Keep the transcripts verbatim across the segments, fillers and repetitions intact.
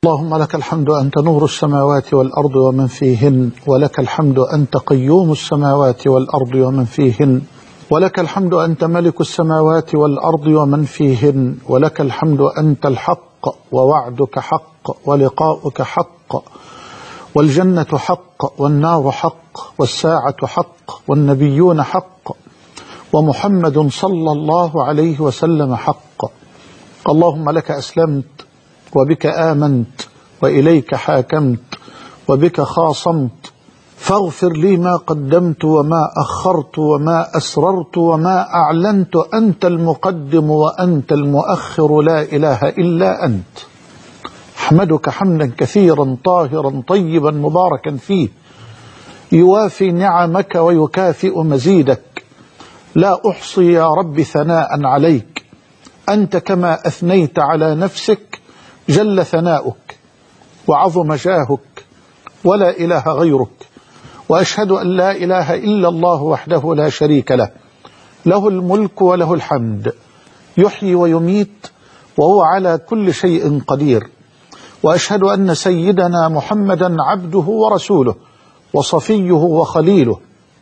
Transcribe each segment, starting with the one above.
اللهم لك الحمد أنت نور السماوات والأرض ومن فيهن، ولك الحمد أنت قيوم السماوات والأرض ومن فيهن، ولك الحمد أنت ملك السماوات والأرض ومن فيهن، ولك الحمد أنت الحق ووعدك حق ولقاؤك حق، والجنة حق والنار حق والساعة حق والنبيون حق ومحمد صلى الله عليه وسلم حق. اللهم لك أسلمت وبك آمنت وإليك حاكمت وبك خاصمت، فاغفر لي ما قدمت وما أخرت وما أسررت وما أعلنت، أنت المقدم وأنت المؤخر، لا إله إلا أنت. أحمدك حمدا كثيرا طاهرا طيبا مباركا فيه، يوافي نعمك ويكافئ مزيدك، لا أحصي يا رب ثناء عليك، أنت كما أثنيت على نفسك جل ثناؤك وعظم جاهك ولا إله غيرك، وأشهد أن لا إله إلا الله وحده لا شريك له، له الملك وله الحمد، يحيي ويميت وهو على كل شيء قدير. وأشهد أن سيدنا محمدا عبده ورسوله وصفيه وخليله،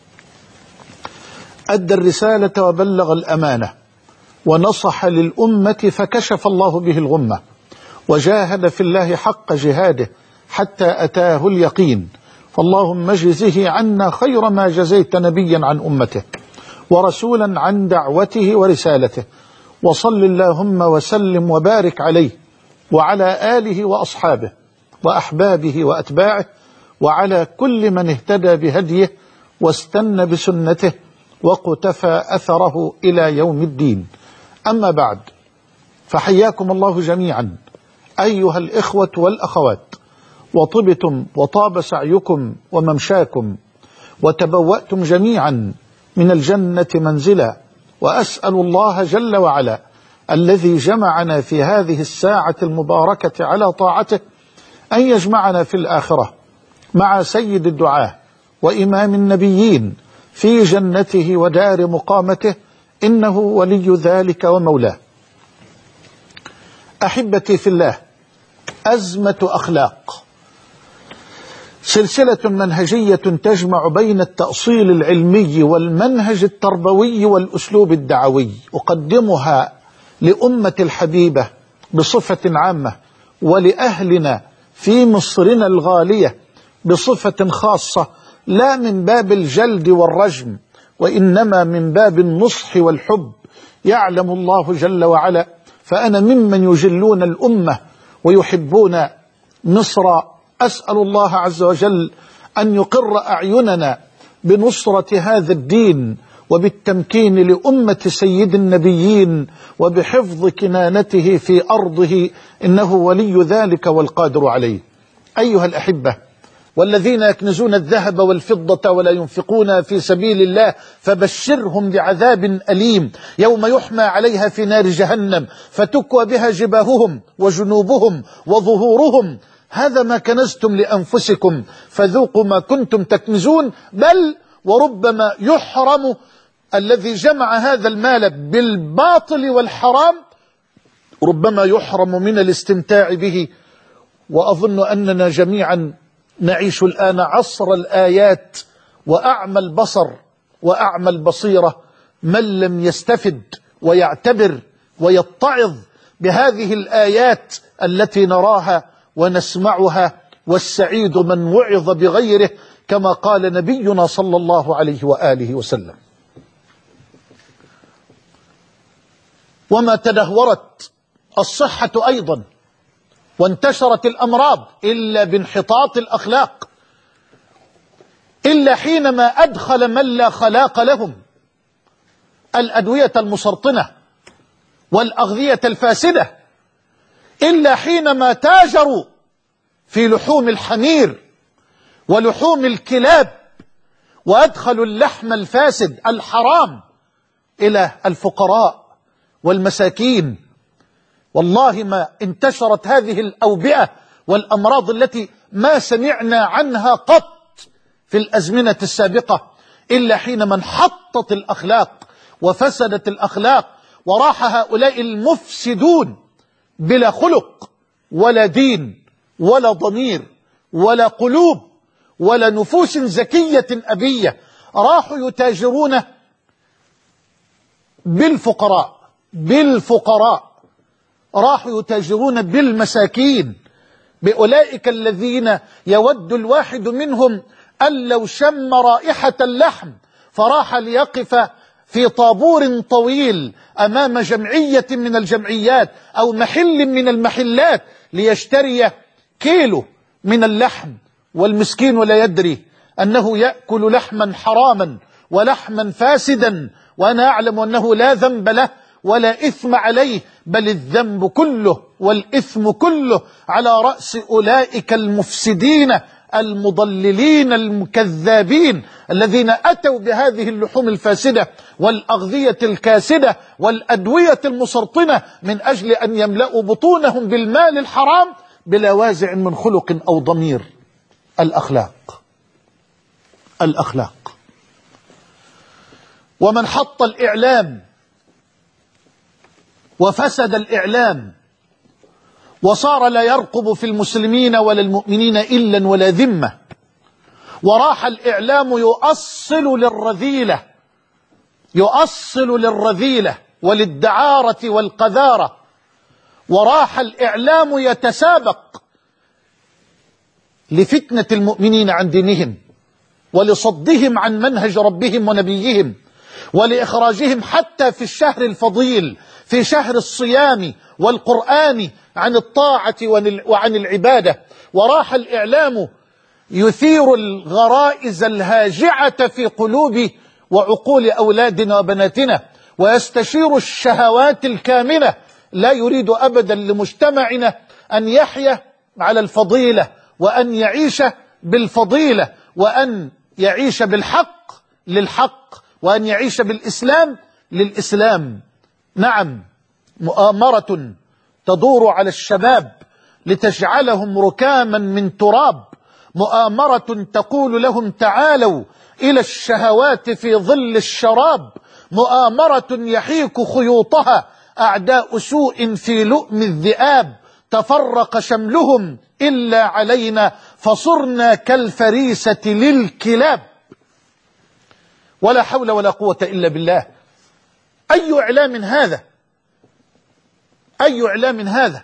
أدى الرسالة وبلغ الأمانة ونصح للأمة فكشف الله به الغمة، وجاهد في الله حق جهاده حتى أتاه اليقين. فاللهم اجزه عنا خير ما جزيت نبيا عن أمته ورسولا عن دعوته ورسالته، وصل اللهم وسلم وبارك عليه وعلى آله وأصحابه وأحبابه وأتباعه وعلى كل من اهتدى بهديه واستنى بسنته وقتفى أثره إلى يوم الدين. أما بعد، فحياكم الله جميعا أيها الإخوة والأخوات، وطبتم وطاب سعيكم وممشاكم، وتبوأتم جميعا من الجنة منزلا، وأسأل الله جل وعلا الذي جمعنا في هذه الساعة المباركة على طاعته أن يجمعنا في الآخرة مع سيد الدعاة وإمام النبيين في جنته ودار مقامته، إنه ولي ذلك ومولاه. أحبتي في الله، أزمة أخلاق، سلسلة منهجية تجمع بين التأصيل العلمي والمنهج التربوي والأسلوب الدعوي، أقدمها لأمة الحبيبة بصفة عامة، ولأهلنا في مصرنا الغالية بصفة خاصة، لا من باب الجلد والرجم، وإنما من باب النصح والحب. يعلم الله جل وعلا فأنا ممن يجلون الأمة ويحبون مصر. أسأل الله عز وجل أن يقر أعيننا بنصرة هذا الدين وبالتمكين لأمة سيد النبيين وبحفظ كنانته في أرضه، إنه ولي ذلك والقادر عليه. أيها الأحبة، والذين يكنزون الذهب والفضة ولا ينفقون في سبيل الله فبشرهم بعذاب أليم يوم يحمى عليها في نار جهنم فتكوى بها جباههم وجنوبهم وظهورهم، هذا ما كنزتم لأنفسكم فذوقوا ما كنتم تكنزون. بل وربما يحرم الذي جمع هذا المال بالباطل والحرام، ربما يحرم من الاستمتاع به. وأظن أننا جميعا نعيش الآن عصر الآيات وأعمى البصر وأعمى البصيرة. من لم يستفد ويعتبر ويتعظ بهذه الآيات التي نراها ونسمعها، والسعيد من وعظ بغيره، كما قال نبينا صلى الله عليه وآله وسلم. وما تدهورت الصحة أيضا وانتشرت الأمراض إلا بانحطاط الأخلاق، إلا حينما أدخل من لا خلاق لهم الأدوية المسرطنة والأغذية الفاسدة، إلا حينما تاجروا في لحوم الحمير ولحوم الكلاب وأدخلوا اللحم الفاسد الحرام إلى الفقراء والمساكين. والله ما انتشرت هذه الأوبئة والأمراض التي ما سمعنا عنها قط في الأزمنة السابقة إلا حينما انحطت الأخلاق وفسدت الأخلاق، وراح هؤلاء المفسدون بلا خلق ولا دين ولا ضمير ولا قلوب ولا نفوس زكية أبية. راحوا يتاجرون بالفقراء بالفقراء راحوا يتاجرون بالمساكين، بأولئك الذين يود الواحد منهم أن لو شم رائحة اللحم فراح ليقف في طابور طويل أمام جمعية من الجمعيات أو محل من المحلات ليشتري كيلو من اللحم، والمسكين لا يدري أنه يأكل لحما حراما ولحما فاسدا، وأنا أعلم أنه لا ذنب له ولا إثم عليه، بل الذنب كله والإثم كله على رأس أولئك المفسدين المضللين المكذابين الذين أتوا بهذه اللحوم الفاسدة والأغذية الكاسدة والأدوية المسرطنة من أجل أن يملأوا بطونهم بالمال الحرام بلا وازع من خلق أو ضمير. الأخلاق الأخلاق ومن حط الإعلام وفسد الإعلام وصار لا يرقب في المسلمين ولا المؤمنين إلا ولا ذمة، وراح الإعلام يؤصل للرذيلة يؤصل للرذيلة وللدعارة والقذارة، وراح الإعلام يتسابق لفتنة المؤمنين عن دينهم ولصدهم عن منهج ربهم ونبيهم ولإخراجهم حتى في الشهر الفضيل في شهر الصيام والقرآن عن الطاعة وعن العبادة. وراح الإعلام يثير الغرائز الهاجعة في قلوب وعقول أولادنا وبناتنا ويستشير الشهوات الكامنة، لا يريد أبدا لمجتمعنا أن يحيا على الفضيلة وأن يعيش بالفضيلة وأن يعيش بالحق للحق وأن يعيش بالإسلام للإسلام. نعم، مؤامرة تدور على الشباب لتجعلهم ركاما من تراب، مؤامرة تقول لهم تعالوا إلى الشهوات في ظل الشراب، مؤامرة يحيك خيوطها أعداء سوء في لؤم الذئاب، تفرق شملهم إلا علينا فصرنا كالفريسة للكلاب. ولا حول ولا قوة إلا بالله. أي إعلام هذا؟ أي إعلام هذا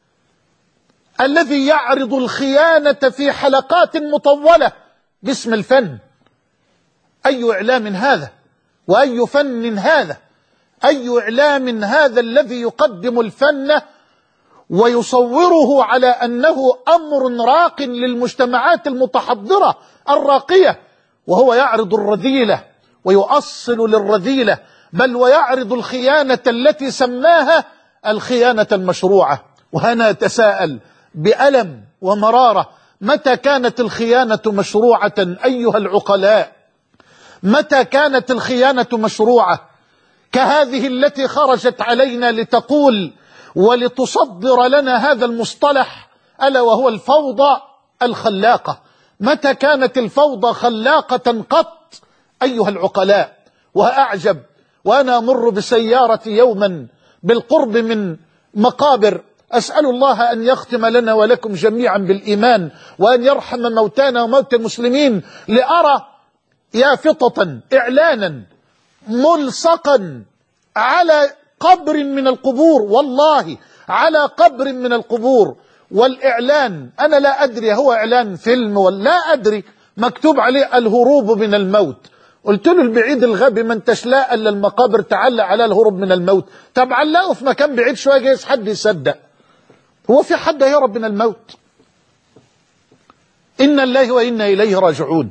الذي يعرض الخيانة في حلقات مطولة باسم الفن؟ أي إعلام هذا وأي فن هذا؟ أي إعلام هذا الذي يقدم الفن ويصوره على أنه أمر راق للمجتمعات المتحضرة الراقية، وهو يعرض الرذيلة ويؤصل للرذيلة، بل ويعرض الخيانة التي سماها الخيانة المشروعة. وأنا أتساءل بألم ومرارة، متى كانت الخيانة مشروعة أيها العقلاء؟ متى كانت الخيانة مشروعة كهذه التي خرجت علينا لتقول ولتصدر لنا هذا المصطلح ألا وهو الفوضى الخلاقة؟ متى كانت الفوضى خلاقة قط أيها العقلاء؟ وأعجب وأنا أمر بسيارتي يوما بالقرب من مقابر، أسأل الله أن يختم لنا ولكم جميعا بالإيمان وأن يرحم موتانا وموتى المسلمين، لأرى يافطة إعلانا ملصقا على قبر من القبور، والله على قبر من القبور، والإعلان أنا لا أدري هو إعلان فيلم ولا لا أدري، مكتوب عليه الهروب من الموت. قلت له البعيد الغبي ما انتش لا الا المقابر تعلق على الهروب من الموت، طب علقه في مكان بعيد شويه جايز حد يصدق. هو في حد هيهرب من الموت؟ إنا الله وإنا إليه راجعون.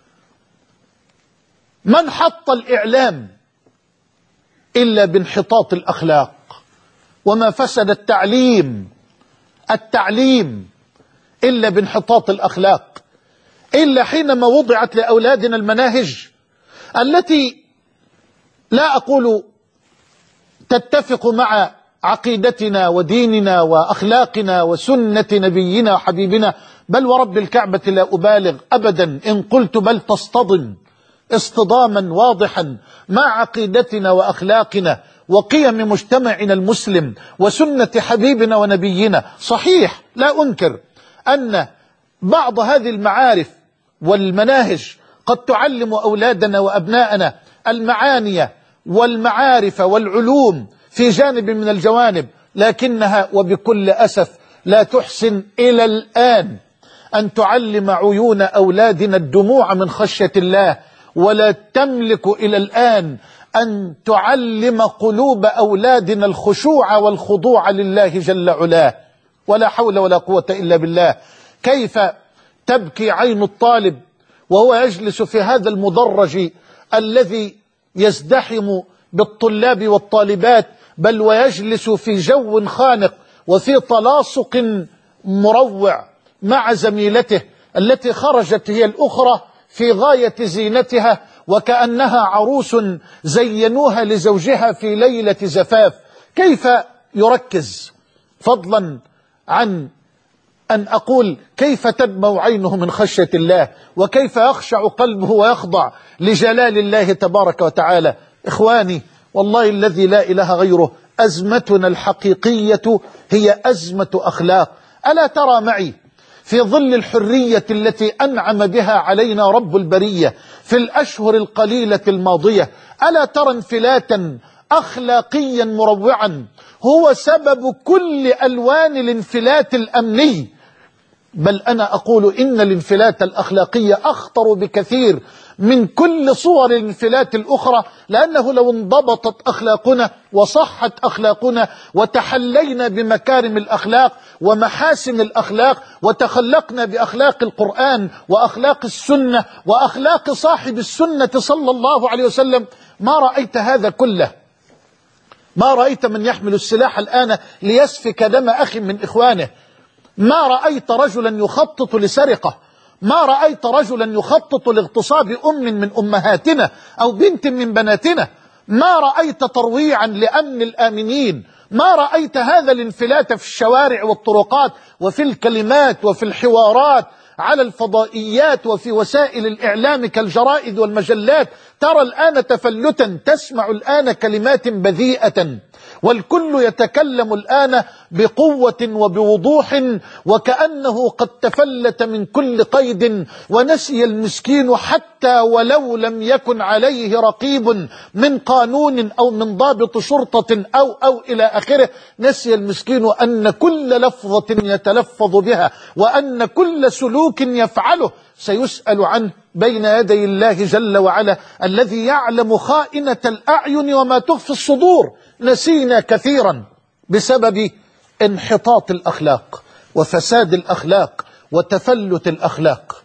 من حط الإعلام إلا بانحطاط الأخلاق، وما فسد التعليم التعليم إلا بانحطاط الأخلاق، إلا حينما وضعت لأولادنا المناهج التي لا أقول تتفق مع عقيدتنا وديننا وأخلاقنا وسنة نبينا وحبيبنا، بل ورب الكعبة لا أبالغ أبدا إن قلت بل تصطدم اصطداما واضحا مع عقيدتنا وأخلاقنا وقيم مجتمعنا المسلم وسنة حبيبنا ونبينا. صحيح لا أنكر أن بعض هذه المعارف والمناهج قد تعلم أولادنا وأبناءنا المعاني والمعارف والعلوم في جانب من الجوانب، لكنها وبكل أسف لا تحسن إلى الآن أن تعلم عيون أولادنا الدموع من خشية الله، ولا تملك إلى الآن أن تعلم قلوب أولادنا الخشوع والخضوع لله جل علاه. ولا حول ولا قوة إلا بالله. كيف تبكي عين الطالب وهو يجلس في هذا المدرج الذي يزدحم بالطلاب والطالبات، بل ويجلس في جو خانق وفي تلاصق مروع مع زميلته التي خرجت هي الأخرى في غاية زينتها وكأنها عروس زينوها لزوجها في ليلة زفاف. كيف يركز، فضلا عن أن أقول كيف تدمع عينه من خشية الله، وكيف يخشع قلبه ويخضع لجلال الله تبارك وتعالى. إخواني والله الذي لا إله غيره، أزمتنا الحقيقية هي أزمة أخلاق. ألا ترى معي في ظل الحرية التي أنعم بها علينا رب البرية في الأشهر القليلة الماضية، ألا ترى انفلاتا أخلاقيا مروعا هو سبب كل ألوان الانفلات الأمني؟ بل أنا أقول إن الانفلات الأخلاقية أخطر بكثير من كل صور الانفلات الأخرى، لأنه لو انضبطت أخلاقنا وصحت أخلاقنا وتحلينا بمكارم الأخلاق ومحاسن الأخلاق وتخلقنا بأخلاق القرآن وأخلاق السنة وأخلاق صاحب السنة صلى الله عليه وسلم، ما رأيت هذا كله. ما رأيت من يحمل السلاح الآن ليسفك دم أخ من إخوانه. ما رأيت رجلا يخطط لسرقة. ما رأيت رجلا يخطط لاغتصاب أم من أمهاتنا أو بنت من بناتنا. ما رأيت ترويعا لأمن الآمنين. ما رأيت هذا الانفلات في الشوارع والطرقات وفي الكلمات وفي الحوارات على الفضائيات وفي وسائل الإعلام كالجرائد والمجلات. ترى الآن تفلتا، تسمع الآن كلمات بذيئة، والكل يتكلم الآن بقوة وبوضوح وكأنه قد تفلت من كل قيد، ونسي المسكين حتى ولو لم يكن عليه رقيب من قانون أو من ضابط شرطة أو أو إلى آخره، نسي المسكين أن كل لفظة يتلفظ بها وأن كل سلوك يفعله سيسأل عنه بين يدي الله جل وعلا الذي يعلم خائنة الأعين وما تخفي الصدور. نسينا كثيرا بسبب انحطاط الأخلاق وفساد الأخلاق وتفلت الأخلاق.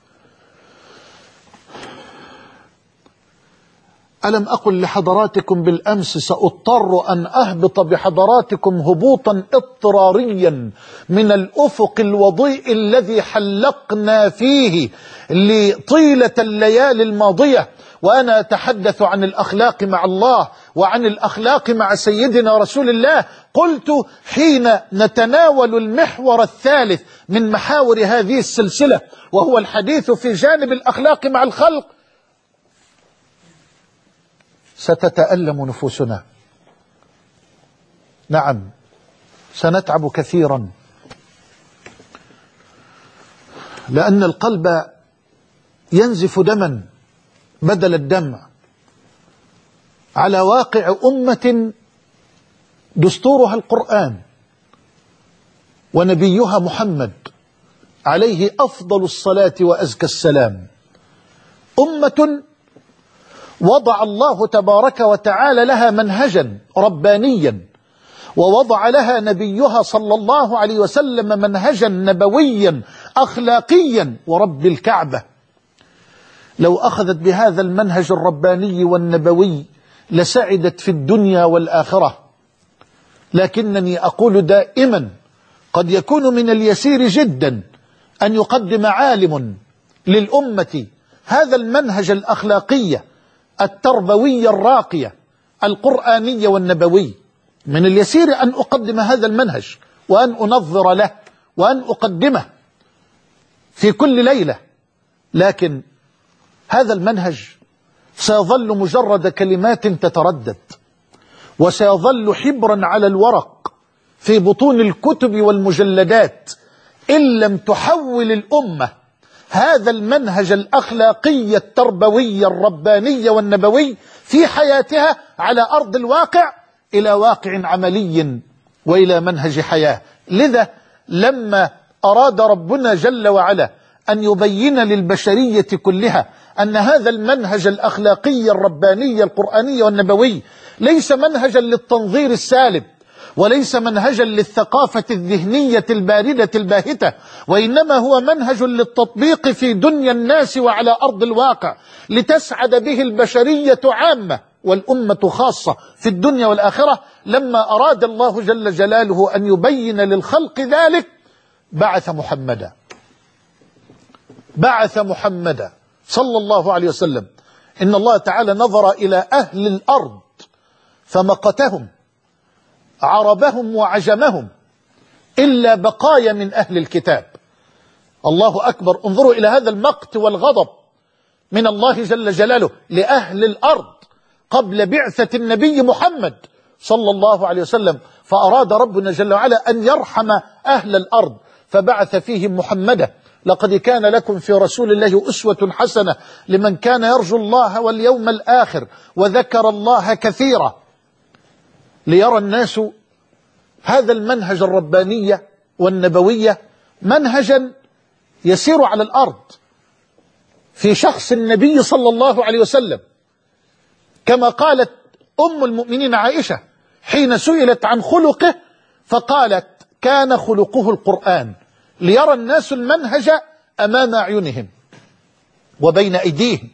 ألم أقل لحضراتكم بالأمس سأضطر أن أهبط بحضراتكم هبوطا اضطراريا من الأفق الوضيء الذي حلقنا فيه لطيلة الليالي الماضية وأنا أتحدث عن الأخلاق مع الله وعن الأخلاق مع سيدنا رسول الله. قلت حين نتناول المحور الثالث من محاور هذه السلسلة وهو الحديث في جانب الأخلاق مع الخلق ستتألم نفوسنا. نعم سنتعب كثيرا، لأن القلب ينزف دما بدل الدمع على واقع أمة دستورها القرآن ونبيها محمد عليه أفضل الصلاة وأزكى السلام. أمة وضع الله تبارك وتعالى لها منهجا ربانيا، ووضع لها نبيها صلى الله عليه وسلم منهجا نبويا أخلاقيا. ورب الكعبة لو أخذت بهذا المنهج الرباني والنبوي لسعدت في الدنيا والآخرة. لكنني أقول دائما قد يكون من اليسير جدا أن يقدم عالم للأمة هذا المنهج الأخلاقي التربوي الراقية القرآني والنبوي. من اليسير أن أقدم هذا المنهج وأن أنظر له وأن أقدمه في كل ليلة، لكن هذا المنهج سيظل مجرد كلمات تتردد، وسيظل حبرا على الورق في بطون الكتب والمجلدات إن لم تحول الأمة هذا المنهج الأخلاقي التربوي الرباني والنبوي في حياتها على أرض الواقع إلى واقع عملي وإلى منهج حياة. لذا لما أراد ربنا جل وعلا أن يبين للبشرية كلها أن هذا المنهج الأخلاقي الرباني القرآني والنبوي ليس منهجا للتنظير السالب، وليس منهجا للثقافة الذهنية الباردة الباهتة، وإنما هو منهج للتطبيق في دنيا الناس وعلى أرض الواقع، لتسعد به البشرية عامة والأمة خاصة في الدنيا والآخرة. لما أراد الله جل جلاله أن يبين للخلق ذلك بعث محمدا بعث محمدا صلى الله عليه وسلم. إن الله تعالى نظر إلى أهل الأرض فمقتهم عربهم وعجمهم إلا بقايا من أهل الكتاب. الله أكبر، انظروا إلى هذا المقت والغضب من الله جل جلاله لأهل الأرض قبل بعثة النبي محمد صلى الله عليه وسلم. فأراد ربنا جل وعلا أن يرحم أهل الأرض فبعث فيهم محمدا. لقد كان لكم في رسول الله أسوة حسنة لمن كان يرجو الله واليوم الآخر وذكر الله كثيرا، ليرى الناس هذا المنهج الرباني والنبوية منهجا يسير على الأرض في شخص النبي صلى الله عليه وسلم، كما قالت أم المؤمنين عائشة حين سئلت عن خلقه فقالت كان خلقه القرآن، ليرى الناس المنهج أمام أعينهم وبين أيديهم،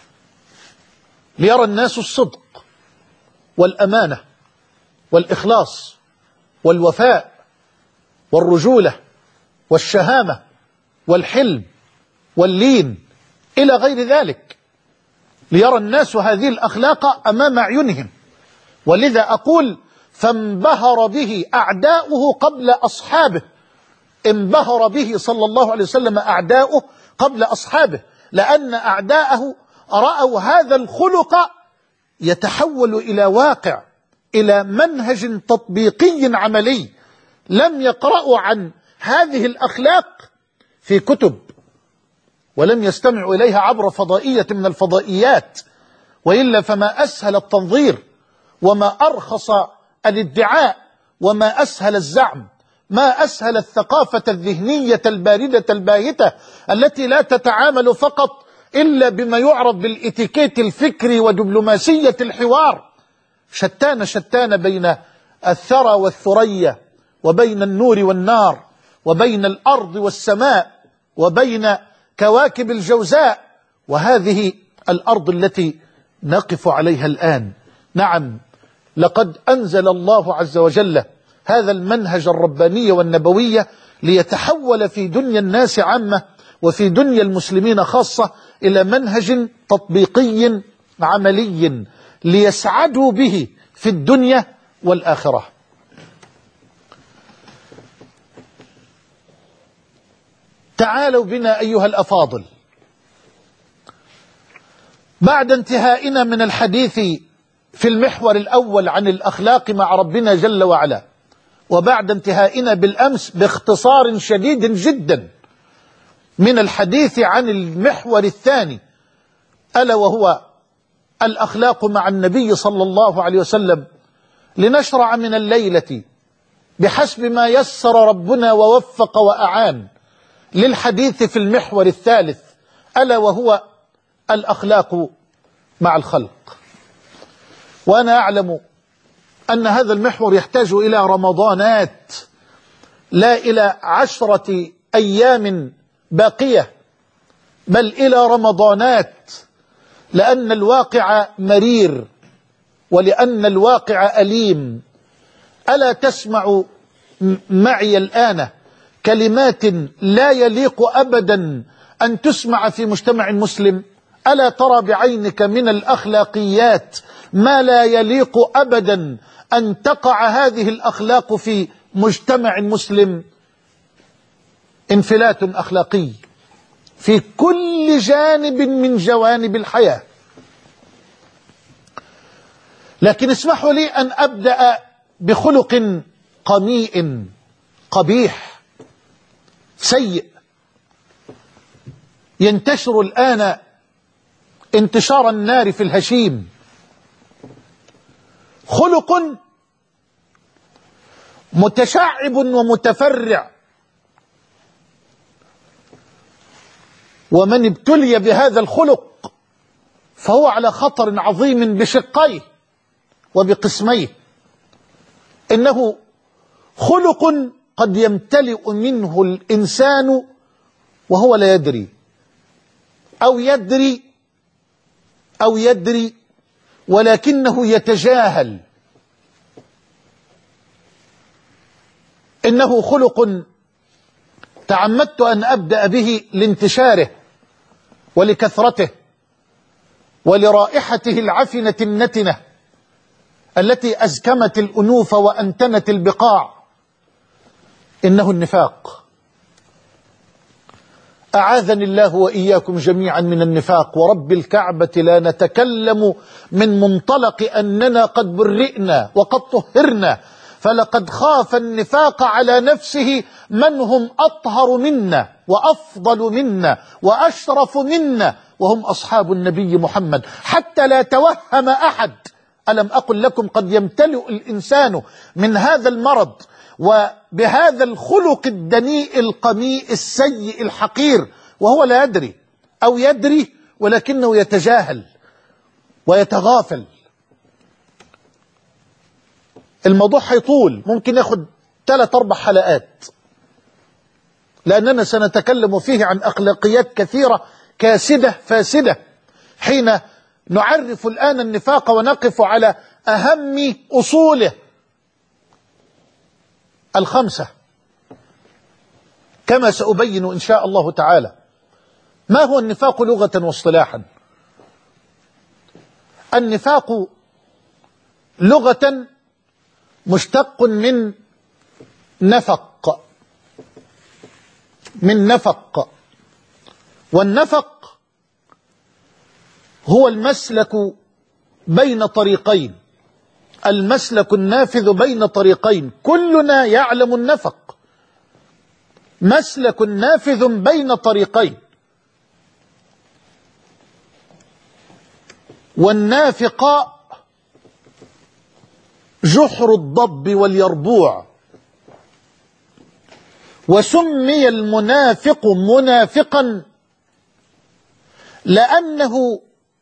ليرى الناس الصدق والأمانة والإخلاص والوفاء والرجولة والشهامة والحلم واللين إلى غير ذلك، ليرى الناس هذه الأخلاق أمام أعينهم. ولذا أقول فانبهر به أعداؤه قبل أصحابه، انبهر به صلى الله عليه وسلم أعداؤه قبل أصحابه، لأن أعداءه رأوا هذا الخلق يتحول إلى واقع، إلى منهج تطبيقي عملي. لم يقرأوا عن هذه الأخلاق في كتب، ولم يستمعوا إليها عبر فضائية من الفضائيات، وإلا فما أسهل التنظير وما أرخص الادعاء وما أسهل الزعم، ما أسهل الثقافة الذهنية الباردة الباهتة التي لا تتعامل فقط إلا بما يعرف بالإتيكيت الفكري ودبلوماسية الحوار. شتان شتان بين الثرى والثريا، وبين النور والنار، وبين الأرض والسماء، وبين كواكب الجوزاء، وهذه الأرض التي نقف عليها الآن. نعم، لقد أنزل الله عز وجل هذا المنهج الرباني والنبوي ليتحول في دنيا الناس عامة وفي دنيا المسلمين خاصة إلى منهج تطبيقي عملي ليسعدوا به في الدنيا والآخرة. تعالوا بنا أيها الأفاضل، بعد انتهائنا من الحديث في المحور الأول عن الأخلاق مع ربنا جل وعلا، وبعد انتهائنا بالأمس باختصار شديد جدا من الحديث عن المحور الثاني ألا وهو الأخلاق مع النبي صلى الله عليه وسلم، لنشرع من الليلة بحسب ما يسر ربنا ووفق وأعان للحديث في المحور الثالث ألا وهو الأخلاق مع الخلق. وأنا أعلم أن هذا المحور يحتاج إلى رمضانات، لا إلى عشرة أيام باقية، بل إلى رمضانات، لأن الواقع مرير ولأن الواقع أليم. ألا تسمع معي الآن كلمات لا يليق أبدا أن تسمع في مجتمع مسلم؟ ألا ترى بعينك من الأخلاقيات ما لا يليق أبدا أن تقع هذه الأخلاق في مجتمع مسلم؟ انفلات أخلاقي في كل جانب من جوانب الحياة. لكن اسمحوا لي أن أبدأ بخلق قميء قبيح سيء ينتشر الآن انتشار النار في الهشيم، خلق متشعب ومتفرع، ومن ابتلي بهذا الخلق فهو على خطر عظيم بشقيه وبقسميه. إنه خلق قد يمتلئ منه الإنسان وهو لا يدري، أو يدري أو يدري ولكنه يتجاهل. إنه خلق تعمدت أن أبدأ به لانتشاره ولكثرته ولرائحته العفنة النتنة التي أزكمت الأنوف وأنتنت البقاع. إنه النفاق. أعاذني الله وإياكم جميعا من النفاق، ورب الكعبة لا نتكلم من منطلق أننا قد برئنا وقد طهرنا، فلقد خاف النفاق على نفسه من هم أطهر منا وأفضل منا وأشرف منا، وهم أصحاب النبي محمد، حتى لا توهم أحد. ألم أقل لكم قد يمتلئ الإنسان من هذا المرض وبهذا الخلق الدنيء القميء السيء الحقير وهو لا يدري، أو يدري ولكنه يتجاهل ويتغافل. الموضوع هيطول، ممكن ياخد ثلاث أربع حلقات، لأننا سنتكلم فيه عن أخلاقيات كثيرة كاسدة فاسدة حين نعرف الآن النفاق ونقف على أهم أصوله الخمسة كما سأبين إن شاء الله تعالى. ما هو النفاق لغة واصطلاحا؟ النفاق لغة مشتق من نفق، من نفق، والنفق هو المسلك بين طريقين، المسلك النافذ بين طريقين، كلنا يعلم النفق، مسلك نافذ بين طريقين. والنافقاء جحر الضب واليربوع، وسمي المنافق منافقا لأنه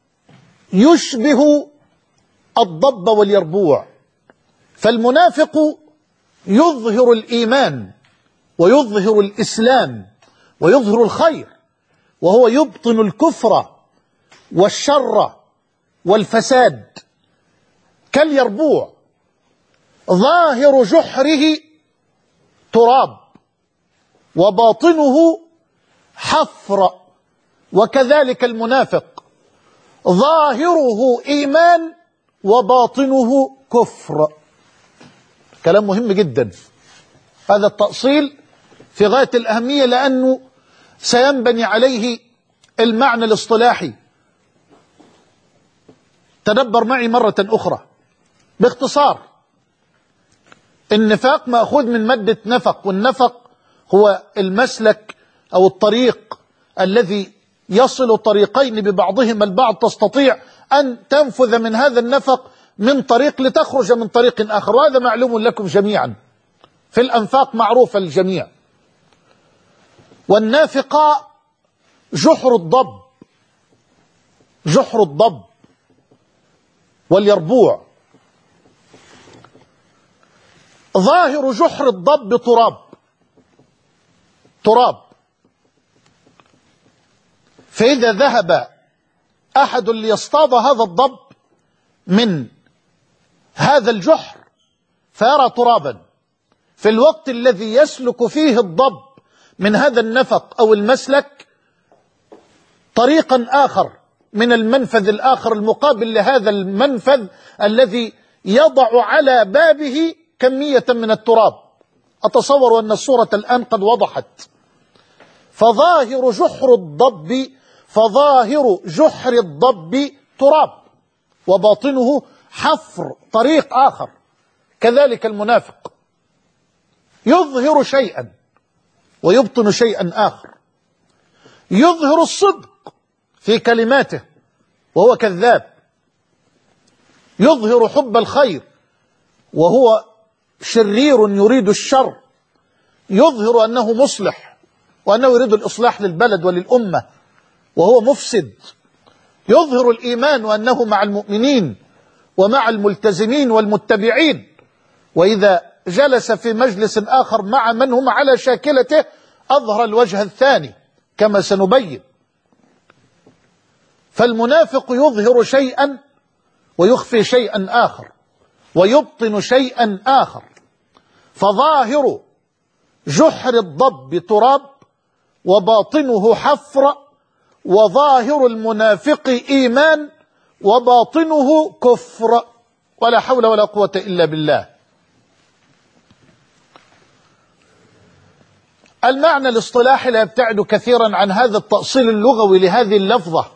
يشبه الضب واليربوع. فالمنافق يظهر الإيمان ويظهر الإسلام ويظهر الخير، وهو يبطن الكفر والشر والفساد، كاليربوع ظاهر جحره تراب وباطنه حفر، وكذلك المنافق ظاهره إيمان وباطنه كفر. كلام مهم جدا، هذا التأصيل في غاية الأهمية، لأنه سينبني عليه المعنى الاصطلاحي. تدبر معي مرة أخرى باختصار. النفاق مأخوذ من مادة نفق، والنفق هو المسلك أو الطريق الذي يصل طريقين ببعضهما البعض، تستطيع أن تنفذ من هذا النفق من طريق لتخرج من طريق آخر، وهذا معلوم لكم جميعا، في الأنفاق معروفة للجميع. والنافقاء جحر الضب، جحر الضب واليربوع. ظاهر جحر الضب تراب، تراب، فإذا ذهب أحد ليصطاد هذا الضب من هذا الجحر فيرى ترابا، في الوقت الذي يسلك فيه الضب من هذا النفق أو المسلك طريقا آخر من المنفذ الآخر المقابل لهذا المنفذ الذي يضع على بابه كمية من التراب. أتصور أن الصورة الآن قد وضحت. فظاهر جحر الضب فظاهر جحر الضب تراب وباطنه حفر، طريق آخر. كذلك المنافق يظهر شيئا ويبطن شيئا آخر. يظهر الصدق في كلماته وهو كذاب، يظهر حب الخير وهو شرير يريد الشر، يظهر أنه مصلح وأنه يريد الإصلاح للبلد وللأمة وهو مفسد، يظهر الإيمان وأنه مع المؤمنين ومع الملتزمين والمتبعين، وإذا جلس في مجلس آخر مع من هم على شاكلته أظهر الوجه الثاني كما سنبين. فالمنافق يظهر شيئا ويخفي شيئا آخر ويبطن شيئا آخر. فظاهر جحر الضب تراب وباطنه حفر، وظاهر المنافق إيمان وباطنه كفر، ولا حول ولا قوة إلا بالله. المعنى الاصطلاحي لا يبتعد كثيرا عن هذا التأصيل اللغوي لهذه اللفظة.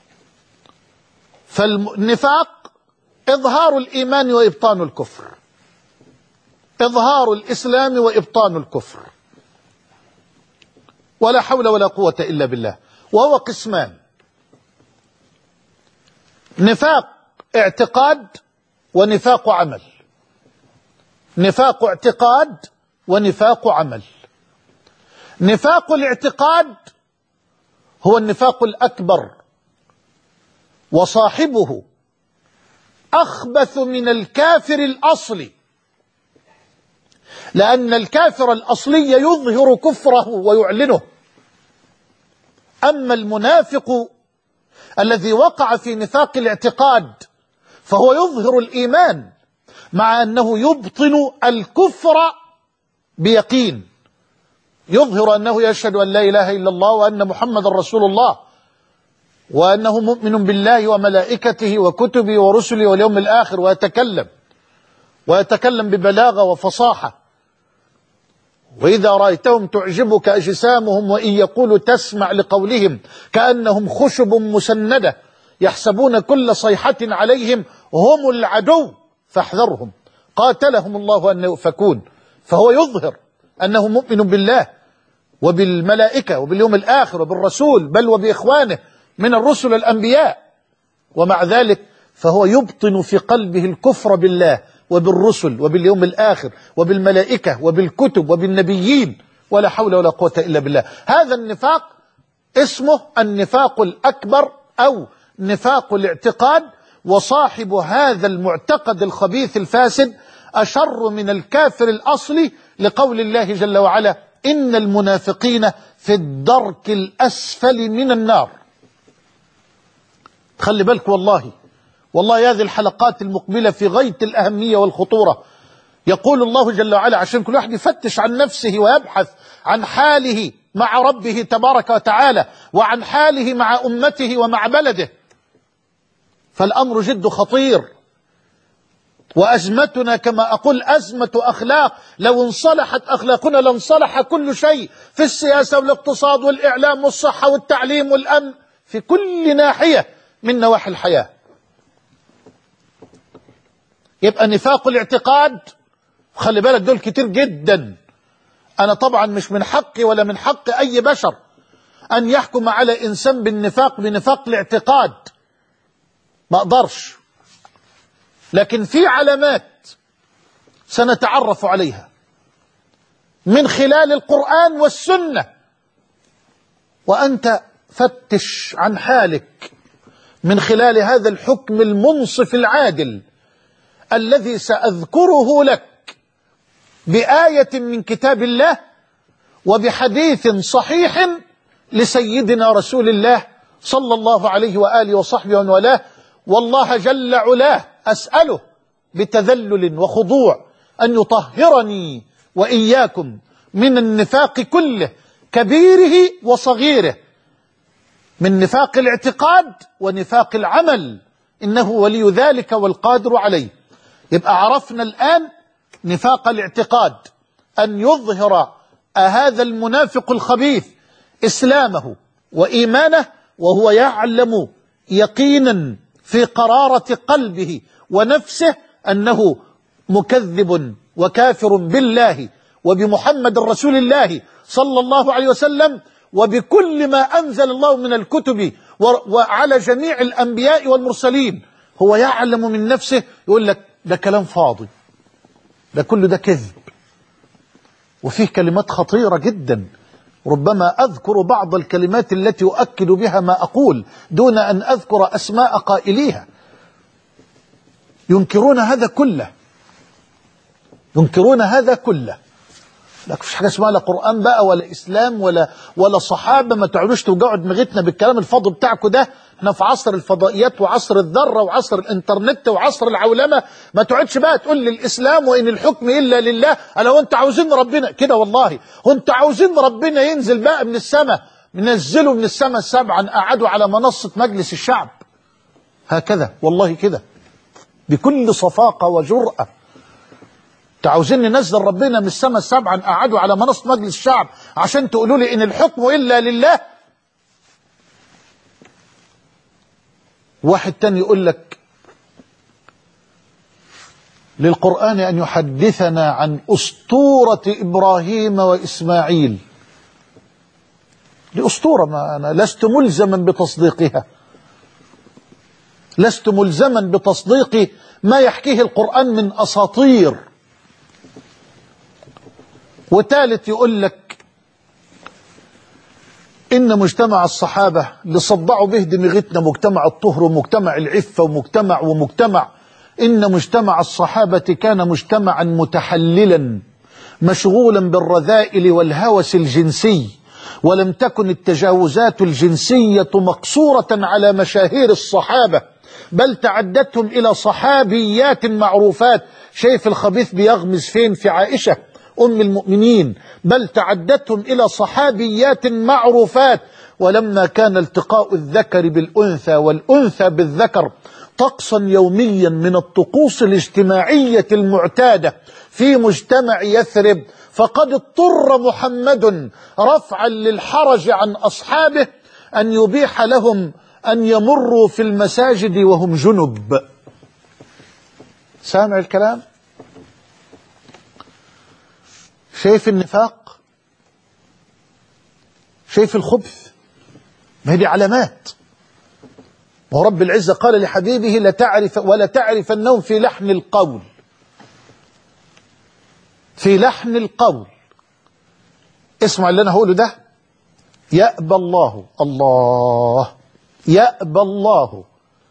فالنفاق إظهار الإيمان وإبطان الكفر، إظهار الإسلام وإبطان الكفر، ولا حول ولا قوة إلا بالله. وهو قسمان: نفاق اعتقاد ونفاق عمل. نفاق اعتقاد ونفاق عمل. نفاق الاعتقاد هو النفاق الأكبر، وصاحبه أخبث من الكافر الأصلي، لأن الكافر الأصلي يظهر كفره ويعلنه. أما المنافق الذي وقع في نفاق الاعتقاد فهو يظهر الإيمان مع أنه يبطن الكفر بيقين، يظهر أنه يشهد أن لا إله إلا الله وأن محمد رسول الله وأنه مؤمن بالله وملائكته وكتبه ورسله واليوم الآخر، ويتكلم ويتكلم ببلاغة وفصاحة. وإذا رأيتهم تعجبك أجسامهم وإن يقولوا تسمع لقولهم كأنهم خشب مسندة يحسبون كل صيحة عليهم هم العدو فاحذرهم قاتلهم الله أن يؤفكون. فهو يظهر أنه مؤمن بالله وبالملائكة وباليوم الآخر وبالرسول بل وبإخوانه من الرسل الأنبياء، ومع ذلك فهو يبطن في قلبه الكفر بالله وبالرسل وباليوم الآخر وبالملائكة وبالكتب وبالنبيين، ولا حول ولا قوة إلا بالله. هذا النفاق اسمه النفاق الأكبر أو نفاق الاعتقاد. وصاحب هذا المعتقد الخبيث الفاسد أشر من الكافر الأصلي، لقول الله جل وعلا: إن المنافقين في الدرك الأسفل من النار. خلي بالك، والله والله هذه الحلقات المقبلة في غاية الأهمية والخطورة. يقول الله جل وعلا عشان كل واحد يفتش عن نفسه ويبحث عن حاله مع ربه تبارك وتعالى وعن حاله مع أمته ومع بلده، فالأمر جد خطير. وأزمتنا كما أقول أزمة أخلاق، لو انصلحت أخلاقنا لانصلح كل شيء في السياسة والاقتصاد والإعلام والصحة والتعليم والأمن، في كل ناحية من نواحي الحياة. يبقى نفاق الاعتقاد، خلي بالك دول كتير جدا. أنا طبعا مش من حقي ولا من حق أي بشر أن يحكم على إنسان بالنفاق بنفاق الاعتقاد، ما أقدرش، لكن في علامات سنتعرف عليها من خلال القرآن والسنة، وأنت فتش عن حالك من خلال هذا الحكم المنصف العادل الذي سأذكره لك بآية من كتاب الله وبحديث صحيح لسيدنا رسول الله صلى الله عليه وآله وصحبه ومن والاه. والله جل علاه أسأله بتذلل وخضوع أن يطهرني وإياكم من النفاق كله، كبيره وصغيره، من نفاق الاعتقاد ونفاق العمل، إنه ولي ذلك والقادر عليه. يبقى عرفنا الآن نفاق الاعتقاد، أن يظهر هذا المنافق الخبيث إسلامه وإيمانه وهو يعلم يقينا في قرارة قلبه ونفسه أنه مكذب وكافر بالله وبمحمد رسول الله صلى الله عليه وسلم وبكل ما أنزل الله من الكتب وعلى جميع الأنبياء والمرسلين، هو يعلم من نفسه يقول لك ده كلام فاضي، ده كله ده كذب. وفيه كلمات خطيرة جدا، ربما أذكر بعض الكلمات التي أؤكد بها ما أقول دون أن أذكر أسماء قائليها. ينكرون هذا كله، ينكرون هذا كله. لا فيش حاجة اسمها لا قرآن بقى ولا إسلام ولا ولا صحابة، ما تقعدوش توجعوا دماغتنا بالكلام الفاضي بتاعكم ده. احنا في عصر الفضائيات وعصر الذرة وعصر الانترنت وعصر العولمة، ما تقعدش بقى تقول لي الإسلام وإن الحكم إلا لله. ألا وانت عاوزين ربنا كده والله، وانت عاوزين ربنا ينزل بقى من السماء، منزلوا من السماء سبعا قعدوا على منصة مجلس الشعب، هكذا والله كده بكل صفاقة وجرأة. عاوزين ننزل ربنا من السماء سبعا قعدوا على منصة مجلس الشعب عشان تقولوا لي إن الحكم إلا لله. واحد تاني يقول لك للقرآن أن يحدثنا عن أسطورة إبراهيم وإسماعيل. دي أسطورة، ما أنا لست ملزما بتصديقها، لست ملزما بتصديق ما يحكيه القرآن من أساطير. وثالث يقول لك إن مجتمع الصحابة اللي صدعوا به دماغتنا، مجتمع الطهر ومجتمع العفة ومجتمع ومجتمع إن مجتمع الصحابة كان مجتمعا متحللا مشغولا بالرذائل والهوس الجنسي، ولم تكن التجاوزات الجنسية مقصورة على مشاهير الصحابة، بل تعدتهم إلى صحابيات معروفات. شايف الخبيث بيغمز فين؟ في عائشة أم المؤمنين. بل تعدتهم إلى صحابيات معروفات. ولما كان التقاء الذكر بالأنثى والأنثى بالذكر طقسا يوميا من الطقوس الاجتماعية المعتادة في مجتمع يثرب، فقد اضطر محمد رفعا للحرج عن أصحابه أن يبيح لهم أن يمروا في المساجد وهم جنب. سامع الكلام؟ شايف النفاق؟ شايف الخبث؟ ما هي دي علامات. ورب العزة قال لحبيبه لتعرف ولا تعرف النوم في لحن القول، في لحن القول. اسمع اللي أنا هقوله ده. يأبى الله الله يأبى الله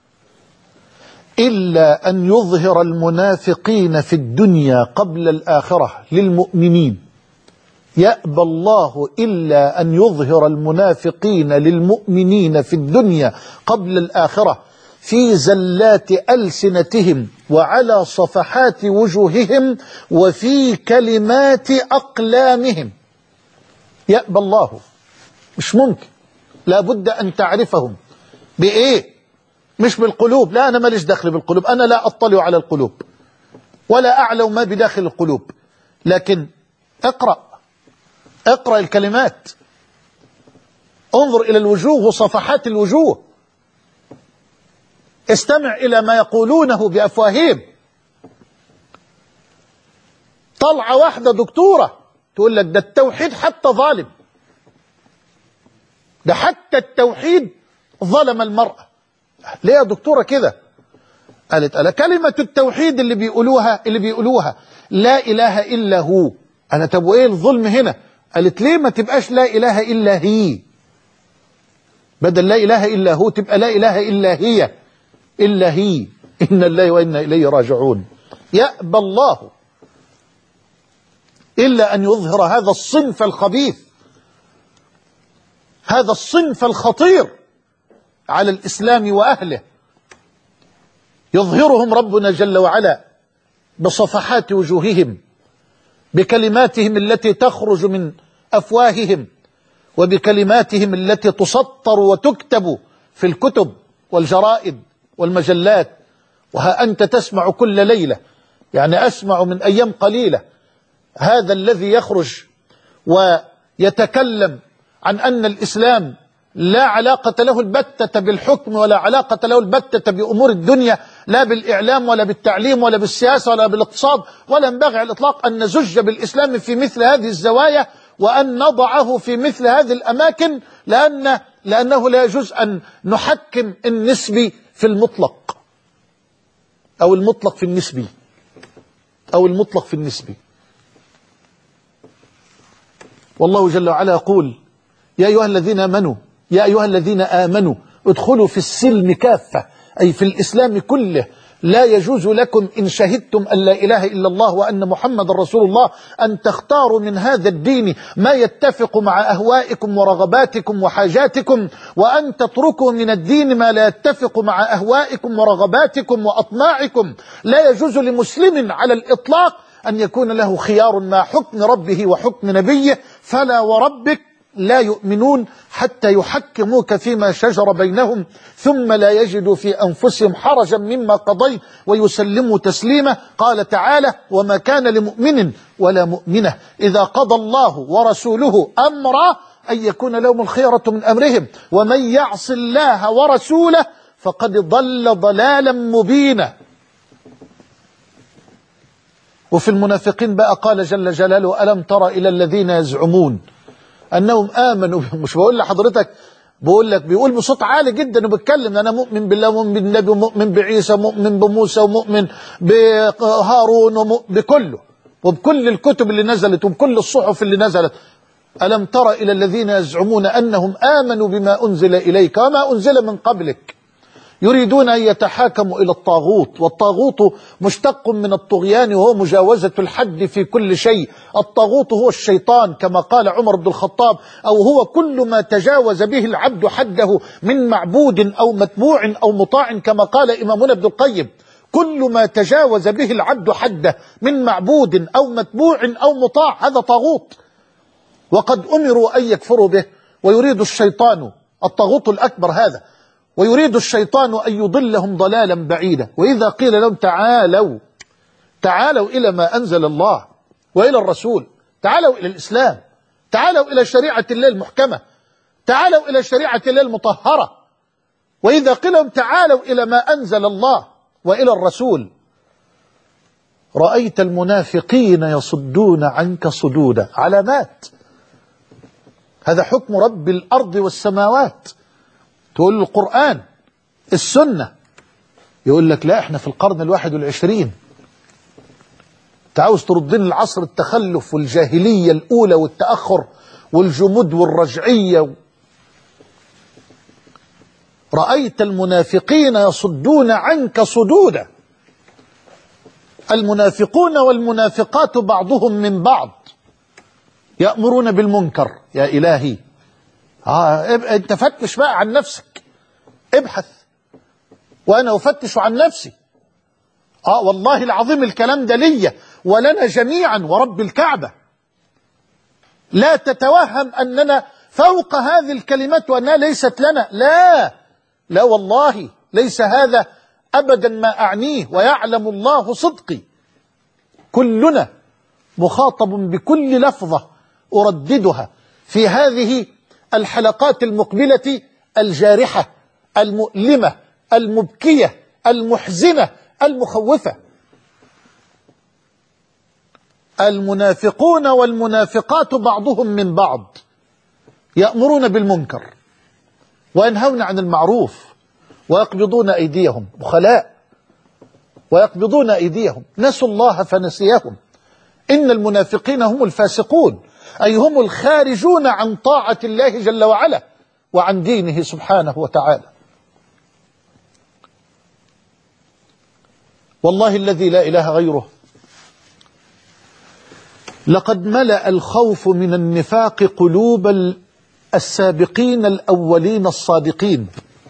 إلا أن يظهر المنافقين في الدنيا قبل الآخرة للمؤمنين. يأبى الله إلا أن يظهر المنافقين للمؤمنين في الدنيا قبل الآخرة في زلات ألسنتهم وعلى صفحات وجوههم وفي كلمات أقلامهم. يأبى الله، مش ممكن، لابد أن تعرفهم. بإيه؟ مش بالقلوب، لا أنا ماليش دخل بالقلوب، أنا لا أطلع على القلوب ولا أعلم ما بداخل القلوب، لكن اقرأ اقرأ الكلمات، انظر إلى الوجوه وصفحات الوجوه، استمع إلى ما يقولونه بأفواههم. طلعة واحدة دكتورة تقول لك ده التوحيد حتى ظالم، ده حتى التوحيد ظلم المرأة. ليه يا دكتورة كده؟ قالت ألا كلمة التوحيد اللي بيقولوها اللي بيقولوها لا إله إلا هو. أنا طب وإيه الظلم هنا؟ قالت ليه ما تبقاش لا إله إلا هي؟ بدل لا إله إلا هو تبقى لا إله إلا هي، إلا هي. إن الله وإنا إليه راجعون. يأبى الله إلا أن يظهر هذا الصنف الخبيث، هذا الصنف الخطير على الإسلام وأهله. يظهرهم ربنا جل وعلا بصفحات وجوههم، بكلماتهم التي تخرج من أفواههم، وبكلماتهم التي تسطر وتكتب في الكتب والجرائد والمجلات. وها أنت تسمع كل ليلة، يعني أسمع من أيام قليلة، هذا الذي يخرج ويتكلم عن أن الإسلام لا علاقة له البتة بالحكم ولا علاقة له البتة بأمور الدنيا، لا بالإعلام ولا بالتعليم ولا بالسياسة ولا بالاقتصاد، ولا ينبغي على الإطلاق أن نزج بالإسلام في مثل هذه الزوايا. وأن نضعه في مثل هذه الأماكن، لأن لأنه لا يجوز أن نحكم النسبي في المطلق أو المطلق في النسبي أو المطلق في النسبي. والله جل وعلا يقول: يا أيها الذين آمنوا يا أيها الذين آمنوا ادخلوا في السلم كافة، أي في الإسلام كله. لا يجوز لكم إن شهدتم أن لا إله إلا الله وأن محمد رسول الله أن تختاروا من هذا الدين ما يتفق مع أهوائكم ورغباتكم وحاجاتكم، وأن تتركوا من الدين ما لا يتفق مع أهوائكم ورغباتكم وأطماعكم. لا يجوز لمسلم على الإطلاق أن يكون له خيار مع حكم ربه وحكم نبيه. فلا وربك لا يؤمنون حتى يحكموك فيما شجر بينهم ثم لا يجدوا في أنفسهم حرجا مما قضيت ويسلموا تسليما. قال تعالى: وما كان لمؤمن ولا مؤمنة إذا قضى الله ورسوله أمرا أن يكون لهم الخيرة من أمرهم ومن يعص الله ورسوله فقد ضل ضلالا مبينا. وفي المنافقين بقى قال جل جلاله: ألم تر إلى الذين يزعمون أنهم آمنوا. مش بقول لحضرتك، بقول لك بيقول بصوت عالي جدا وبيتكلم: أنا مؤمن بالله ومؤمن بالنبي ومؤمن بعيسى ومؤمن بموسى ومؤمن بهارون ومؤمن بكله وبكل الكتب اللي نزلت وبكل الصحف اللي نزلت. ألم تر إلى الذين يزعمون أنهم آمنوا بما أنزل إليك وما أنزل من قبلك يريدون أن يتحاكموا إلى الطاغوت، والطاغوت مشتق من الطغيان وهو مجاوزة الحد في كل شيء. الطاغوت هو الشيطان كما قال عمر بن الخطاب، أو هو كل ما تجاوز به العبد حده من معبود أو متبوع أو مطاع كما قال إمامنا ابن القيم: كل ما تجاوز به العبد حده من معبود أو متبوع أو مطاع هذا طاغوت، وقد أمروا أن يكفروا به. ويريد الشيطان، الطاغوت الأكبر هذا، ويريد الشيطان أن يضلهم ضلالا بعيدا. وإذا قيل لهم تعالوا تعالوا إلى ما أنزل الله وإلى الرسول، تعالوا إلى الإسلام، تعالوا إلى شريعة الله المحكمة، تعالوا إلى شريعة الله المطهرة، وإذا قيل لهم تعالوا إلى ما أنزل الله وإلى الرسول رأيت المنافقين يصدون عنك صدودا. علامات، هذا حكم رب الأرض والسماوات. تقول له القرآن، السنة، يقول لك لا احنا في القرن الواحد والعشرين، تعاوز تردين العصر التخلف والجاهلية الأولى والتأخر والجمود والرجعية. رأيت المنافقين يصدون عنك صدودا. المنافقون والمنافقات بعضهم من بعض يأمرون بالمنكر. يا إلهي، آه انت فتش بقى عن نفسك، ابحث، وانا افتش عن نفسي. اه والله العظيم الكلام ده ليا ولنا جميعا ورب الكعبة. لا تتوهم اننا فوق هذه الكلمات وانها ليست لنا، لا لا والله ليس هذا ابدا ما اعنيه، ويعلم الله صدقي. كلنا مخاطب بكل لفظة ارددها في هذه الحلقات المقبلة الجارحة المؤلمة المبكية المحزنة المخوفة. المنافقون والمنافقات بعضهم من بعض يأمرون بالمنكر وينهون عن المعروف ويقبضون أيديهم، بخلاء، ويقبضون أيديهم، نسوا الله فنسيهم. إن المنافقين هم الفاسقون، أي هم الخارجون عن طاعة الله جل وعلا وعن دينه سبحانه وتعالى. والله الذي لا إله غيره، لقد ملأ الخوف من النفاق قلوب السابقين الأولين الصادقين.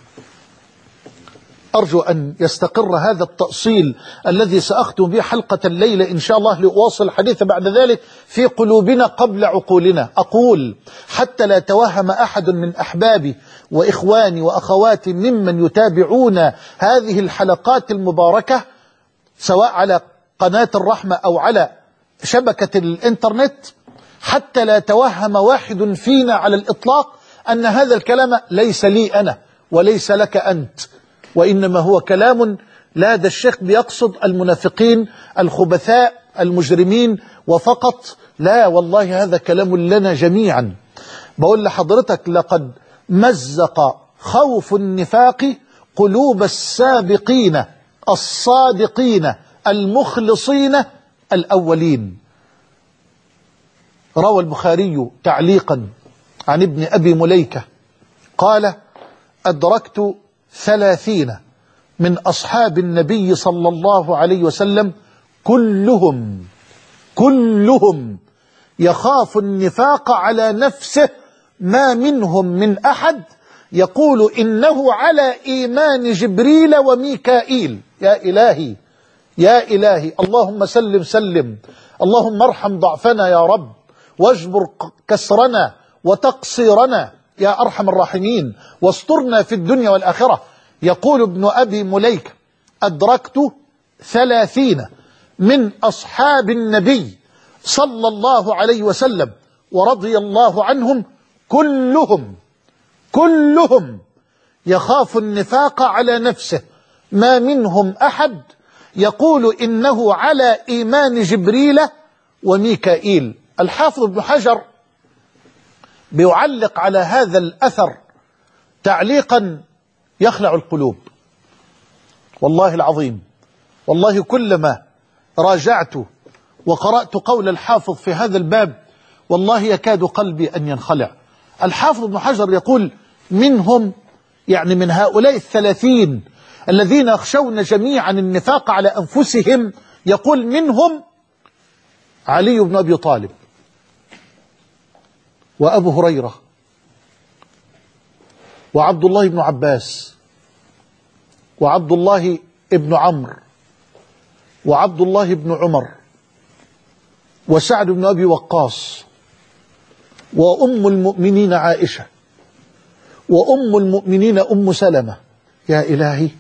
أرجو أن يستقر هذا التأصيل الذي سأختم به حلقة الليلة إن شاء الله لأواصل الحديث بعد ذلك في قلوبنا قبل عقولنا. أقول حتى لا توهم أحد من أحبابي وإخواني وأخواتي ممن يتابعون هذه الحلقات المباركة سواء على قناة الرحمة أو على شبكة الإنترنت، حتى لا توهم واحد فينا على الإطلاق أن هذا الكلام ليس لي أنا وليس لك أنت، وإنما هو كلام لا ده الشيخ بيقصد المنافقين الخبثاء المجرمين وفقط. لا والله، هذا كلام لنا جميعا. بقول لحضرتك لقد مزق خوف النفاق قلوب السابقين الصادقين المخلصين الأولين. روى البخاري تعليقا عن ابن أبي مليكة قال: أدركت ثلاثين من أصحاب النبي صلى الله عليه وسلم كلهم كلهم يخاف النفاق على نفسه، ما منهم من أحد يقول إنه على إيمان جبريل وميكائيل. يا إلهي يا إلهي، اللهم سلم سلم، اللهم ارحم ضعفنا يا رب، واجبر كسرنا وتقصيرنا يا أرحم الراحمين، واسترنا في الدنيا والآخرة. يقول ابن أبي مليكة: أدركت ثلاثين من أصحاب النبي صلى الله عليه وسلم ورضي الله عنهم كلهم كلهم يخاف النفاق على نفسه، ما منهم أحد يقول إنه على إيمان جبريل وميكائيل. الحافظ ابن حجر بيعلق على هذا الأثر تعليقا يخلع القلوب. والله العظيم، والله كلما راجعت وقرأت قول الحافظ في هذا الباب والله يكاد قلبي أن ينخلع. الحافظ ابن حجر يقول: منهم، يعني من هؤلاء الثلاثين الذين يخشون جميعا النفاق على أنفسهم، يقول منهم علي بن أبي طالب، وأبو هريرة، وعبد الله بن عباس، وعبد الله بن عمرو، وعبد الله بن عمر، وسعد بن أبي وقاص، وأم المؤمنين عائشة، وأم المؤمنين أم سلمة. يا إلهي،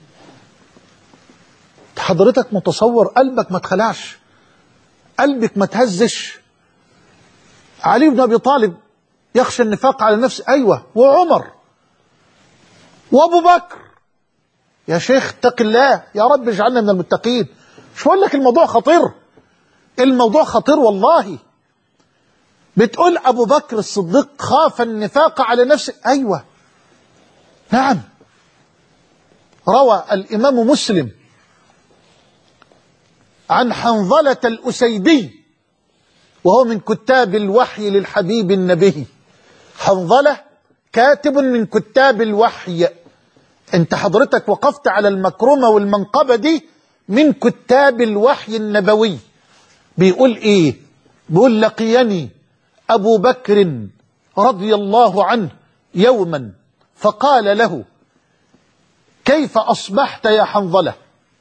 حضرتك متصور قلبك ما تخلعش، قلبك ما تهزش. علي بن أبي طالب يخشى النفاق على نفسه، أيوة، وعمر وأبو بكر. يا شيخ اتق الله يا رب، اجعلنا من المتقين. مش بقول لك الموضوع خطير؟ الموضوع خطير والله. بتقول أبو بكر الصديق خاف النفاق على نفسه، أيوة نعم. روى الإمام مسلم عن حنظلة الأسيدي، وهو من كتاب الوحي للحبيب النبي. حنظلة كاتب من كتاب الوحي. انت حضرتك وقفت على المكرمة والمنقبة دي من كتاب الوحي النبوي. بيقول ايه؟ بيقول: لقيني أبو بكر رضي الله عنه يوما فقال له: كيف أصبحت يا حنظلة؟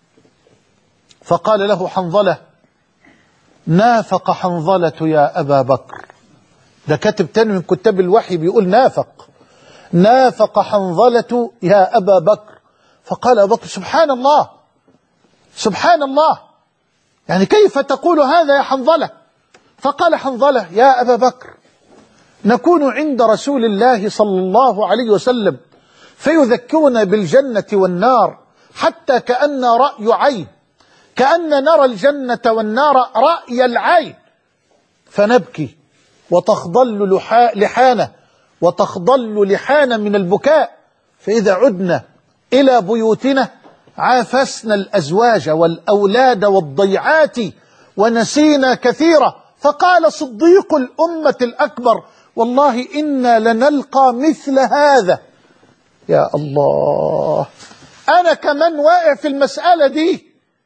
فقال له حنظلة: نافق حنظلة يا أبا بكر. ده كاتب تاني من كتاب الوحي بيقول نافق نافق حنظلة يا أبا بكر. فقال أبو بكر: سبحان الله سبحان الله، يعني كيف تقول هذا يا حنظلة؟ فقال حنظلة: يا أبا بكر، نكون عند رسول الله صلى الله عليه وسلم فيذكرنا بالجنة والنار حتى كأن رأي عين، كأن نرى الجنة والنار رأي العين، فنبكي وتخضل لحانة وتخضل لحانة من البكاء، فإذا عدنا إلى بيوتنا عافسنا الأزواج والأولاد والضيعات ونسينا كثيرا. فقال صديق الأمة الأكبر: والله إنا لنلقى مثل هذا. يا الله، أنا كمان واقع في المسألة دي.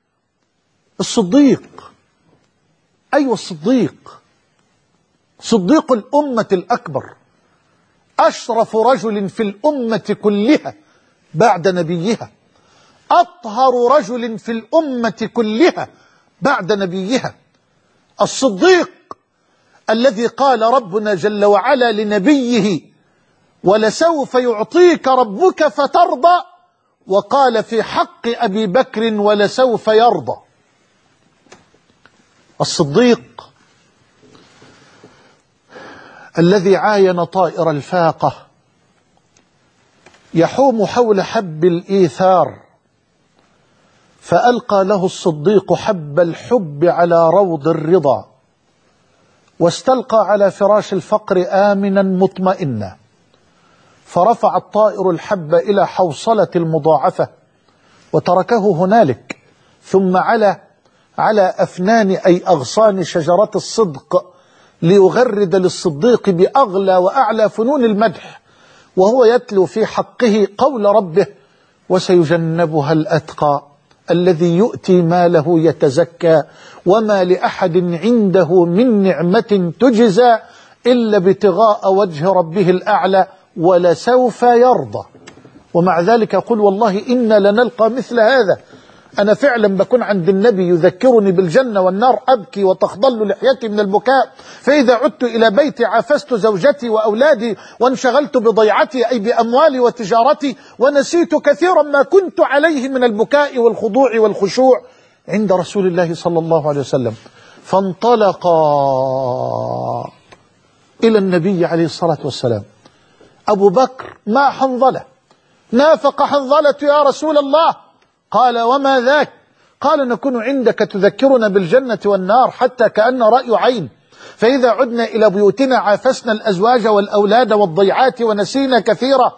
الصديق، أيوة الصديق، صديق الأمة الأكبر، أشرف رجل في الأمة كلها بعد نبيها، أطهر رجل في الأمة كلها بعد نبيها، الصديق الذي قال ربنا جل وعلا لنبيه: ولسوف يعطيك ربك فترضى، وقال في حق أبي بكر: ولسوف يرضى. الصديق الذي عاين طائر الفاقة يحوم حول حب الإيثار، فألقى له الصديق حب الحب على روض الرضا، واستلقى على فراش الفقر آمنا مطمئنا، فرفع الطائر الحب إلى حوصلة المضاعفة وتركه هنالك، ثم على على أفنان أي أغصان شجرة الصدق ليغرد للصديق بأغلى وأعلى فنون المدح، وهو يتلو في حقه قول ربه: وسيجنبها الأتقى الذي يؤتي ماله يتزكى وما لأحد عنده من نعمة تجزى إلا ابتغاء وجه ربه الأعلى ولسوف يرضى. ومع ذلك يقول: والله إنا لنلقى مثل هذا. أنا فعلا بكون عند النبي يذكرني بالجنة والنار أبكي وتخضل لحيتي من البكاء، فإذا عدت إلى بيتي عافست زوجتي وأولادي وانشغلت بضيعتي أي بأموالي وتجارتي، ونسيت كثيرا ما كنت عليه من البكاء والخضوع والخشوع عند رسول الله صلى الله عليه وسلم. فانطلقا إلى النبي عليه الصلاة والسلام. أبو بكر مع حنظلة، نافق حنظلة: يا رسول الله. قال: وما ذاك؟ قال: نكون عندك تذكرنا بالجنة والنار حتى كأن رأي عين، فإذا عدنا إلى بيوتنا عافسنا الأزواج والأولاد والضيعات ونسينا كثيرا.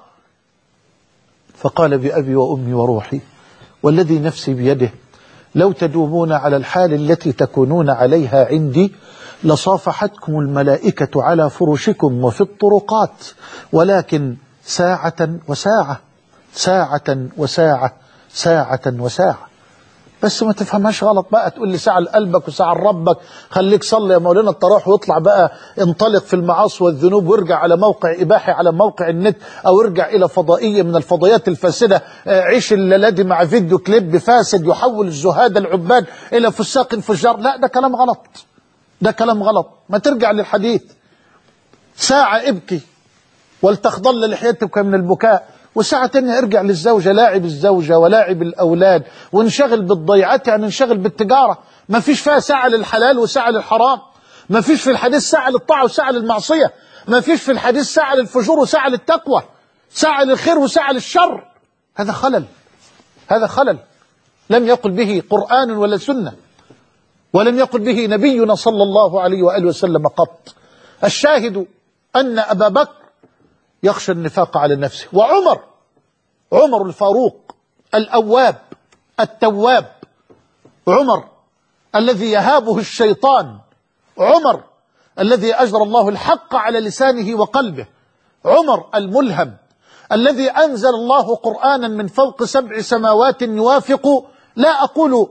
فقال: بأبي وأمي وروحي والذي نفسي بيده لو تدومون على الحال التي تكونون عليها عندي لصافحتكم الملائكة على فرشكم وفي الطرقات، ولكن ساعة وساعة ساعة وساعة ساعة وساعة. بس ما تفهمهاش غلط بقى، تقول لي ساعة لقلبك وساعة لربك، خليك صلي يا مولانا التراويح واطلع بقى انطلق في المعاصي والذنوب وارجع على موقع إباحي على موقع النت، أو ارجع إلى فضائية من الفضائيات الفاسدة، عيش الليلة دي مع فيديو كليب فاسد يحول الزهاد العباد إلى فساق فجار. لا، ده كلام غلط، ده كلام غلط. ما ترجع للحديث. ساعة ابكي ولتخضل لحيتك من البكاء، وساعة تانية ارجع للزوجة، لاعب الزوجة ولاعب الأولاد وانشغل بالضيعات، يعني انشغل بالتجارة. ما فيش فيها ساعة للحلال وساعة للحرام، ما فيش في الحديث ساعة للطاعة وساعة للمعصية، ما فيش في الحديث ساعة للفجور وساعة للتقوى، ساعة للخير وساعة للشر. هذا خلل، هذا خلل لم يقل به قرآن ولا سنة، ولم يقل به نبينا صلى الله عليه وآله وسلم قط. الشاهد أن أبا بكر يخشى النفاق على نفسه، وعمر عمر الفاروق الأواب التواب، عمر الذي يهابه الشيطان، عمر الذي أجرى الله الحق على لسانه وقلبه، عمر الملهم الذي أنزل الله قرآنا من فوق سبع سماوات يوافق، لا أقول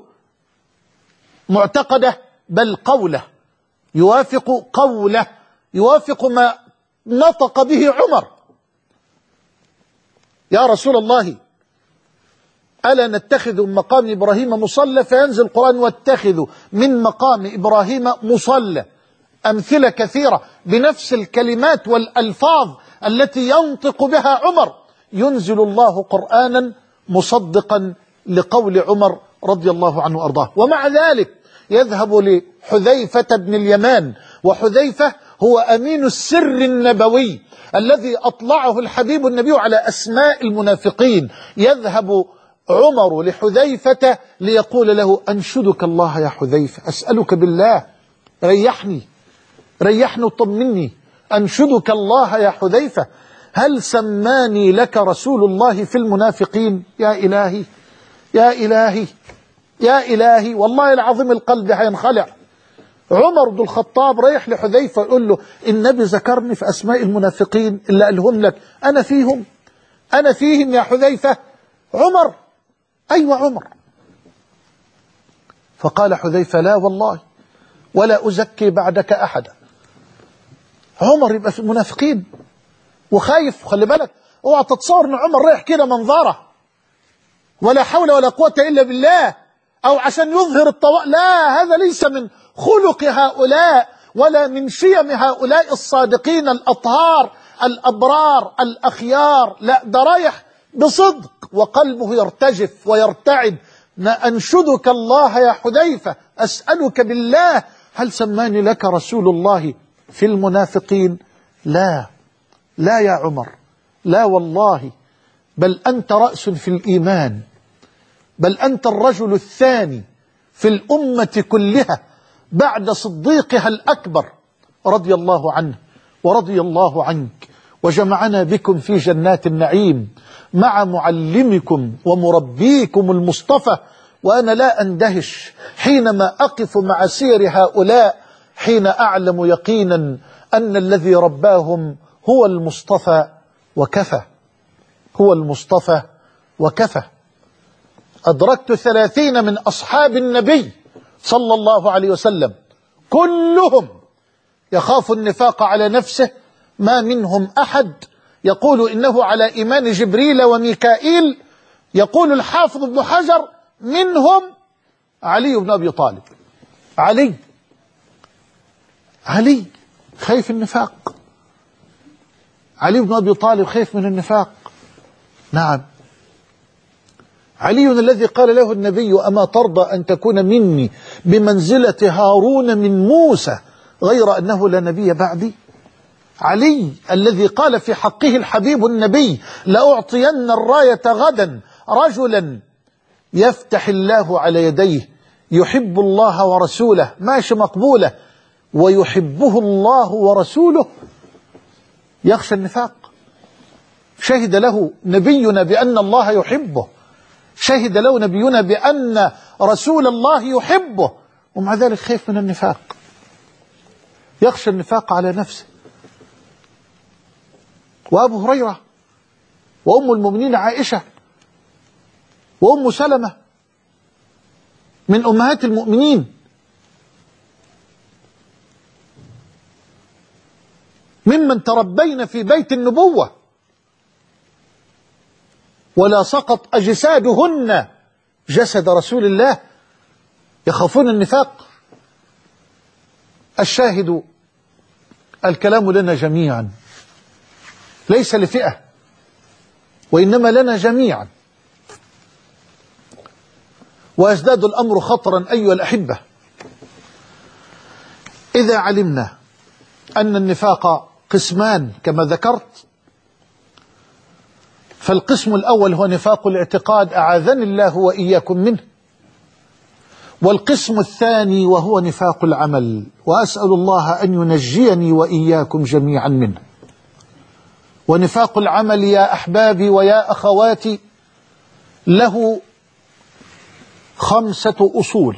معتقده بل قوله، يوافق قوله، يوافق ما نطق به عمر. يا رسول الله ألا نتخذ من مقام إبراهيم مصلى؟ فينزل القرآن: واتخذوا من مقام إبراهيم مصلى. أمثلة كثيرة بنفس الكلمات والألفاظ التي ينطق بها عمر، ينزل الله قرآنا مصدقا لقول عمر رضي الله عنه وأرضاه. ومع ذلك يذهب لحذيفة بن اليمان، وحذيفة هو أمين السر النبوي الذي أطلعه الحبيب النبي على أسماء المنافقين. يذهب عمر لحذيفة ليقول له: أنشدك الله يا حذيفة، أسألك بالله ريحني ريحني وطمني، أنشدك الله يا حذيفة، هل سماني لك رسول الله في المنافقين؟ يا إلهي يا إلهي يا إلهي، والله العظيم القلب هينخلع. عمر بن الخطاب رايح لحذيفة يقول له: النبي ذكرني في أسماء المنافقين اللي قالهم لك، أنا فيهم أنا فيهم يا حذيفة. عمر أيوة عمر. فقال حذيفة: لا والله ولا أزكي بعدك أحدا. عمر يبقى في المنافقين وخايف. خلي بالك، اوعى تتصور ان عمر رايح كده منظره ولا حول ولا قوة إلا بالله، أو عشان يظهر الطواء، لا، هذا ليس من خلق هؤلاء ولا من شيم هؤلاء الصادقين الأطهار الأبرار الأخيار. لا، ده رايح بصدق وقلبه يرتجف ويرتعد. أنشدك الله يا حذيفة، أسألك بالله، هل سماني لك رسول الله في المنافقين؟ لا لا يا عمر، لا والله، بل أنت رأس في الإيمان، بل أنت الرجل الثاني في الأمة كلها بعد صديقها الأكبر رضي الله عنه ورضي الله عنك، وجمعنا بكم في جنات النعيم مع معلمكم ومربيكم المصطفى. وأنا لا أندهش حينما أقف مع سير هؤلاء، حين أعلم يقينا أن الذي رباهم هو المصطفى وكفى، هو المصطفى وكفى. أدركت ثلاثين من أصحاب النبي صلى الله عليه وسلم كلهم يخاف النفاق على نفسه، ما منهم أحد يقول إنه على إيمان جبريل وميكائيل. يقول الحافظ ابن حجر منهم علي بن أبي طالب. علي علي خايف النفاق، علي بن أبي طالب خايف من النفاق. نعم، علي الذي قال له النبي: أما ترضى أن تكون مني بمنزلة هارون من موسى غير أنه لا نبي بعدي؟ علي الذي قال في حقه الحبيب النبي: لأعطين الراية غدا رجلا يفتح الله على يديه يحب الله ورسوله، ماشي مقبولة، ويحبه الله ورسوله. يخشى النفاق. شهد له نبينا بأن الله يحبه، شهد له نبينا بأن رسول الله يحبه، ومع ذلك خايف من النفاق، يخشى النفاق على نفسه. وأبو هريرة وأم المؤمنين عائشة وأم سلمة من أمهات المؤمنين ممن تربين في بيت النبوة، ولا سقط أجسادهن جسد رسول الله، يخافون النفاق. الشاهد الكلام لنا جميعا، ليس لفئة وإنما لنا جميعا. ويزداد الأمر خطرا أيها الأحبة إذا علمنا أن النفاق قسمان كما ذكرت. فالقسم الأول هو نفاق الاعتقاد، أعاذني الله وإياكم منه. والقسم الثاني وهو نفاق العمل، وأسأل الله أن ينجيني وإياكم جميعا منه. ونفاق العمل يا أحبابي ويا أخواتي له خمسة أصول